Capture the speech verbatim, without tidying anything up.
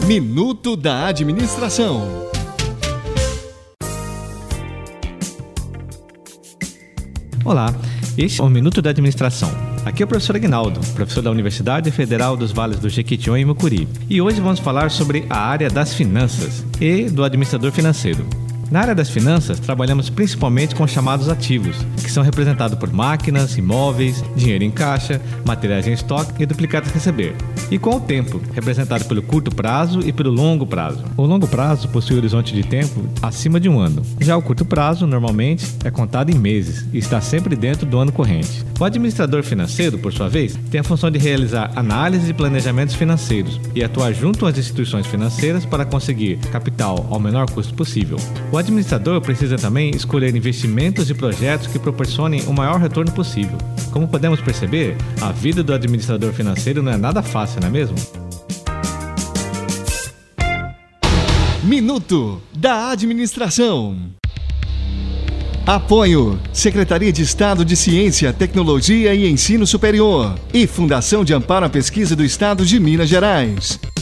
Minuto da Administração. Olá, este é o Minuto da Administração. Aqui é o professor Aguinaldo, professor da Universidade Federal dos Vales do Jequitinhonha e Mucuri. E hoje vamos falar sobre a área das finanças e do administrador financeiro. Na área das finanças, trabalhamos principalmente com chamados ativos, que são representados por máquinas, imóveis, dinheiro em caixa, materiais em estoque e duplicados a receber. E com o tempo, representado pelo curto prazo e pelo longo prazo. O longo prazo possui um horizonte de tempo acima de um ano. Já o curto prazo, normalmente, é contado em meses e está sempre dentro do ano corrente. O administrador financeiro, por sua vez, tem a função de realizar análise e planejamentos financeiros e atuar junto às instituições financeiras para conseguir capital ao menor custo possível. O administrador precisa também escolher investimentos e projetos que proporcionem o maior retorno possível. Como podemos perceber, a vida do administrador financeiro não é nada fácil, não é mesmo? Minuto da Administração. Apoio: Secretaria de Estado de Ciência, Tecnologia e Ensino Superior e Fundação de Amparo à Pesquisa do Estado de Minas Gerais.